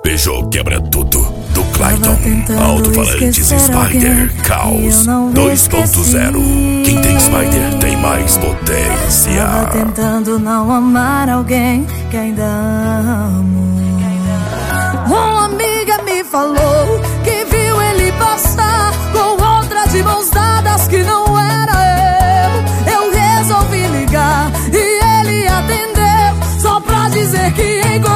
Peugeot quebra tudo, do Clayton. Alto-falantes Spider Caos 2.0. Quem tem Spider tem mais potência. Tava tentando não amar alguém que ainda amo. Uma amiga me falou que viu ele passar com outra de mãos dadas que não era eu. Eu resolvi ligar e ele atendeu só pra dizer que engordou.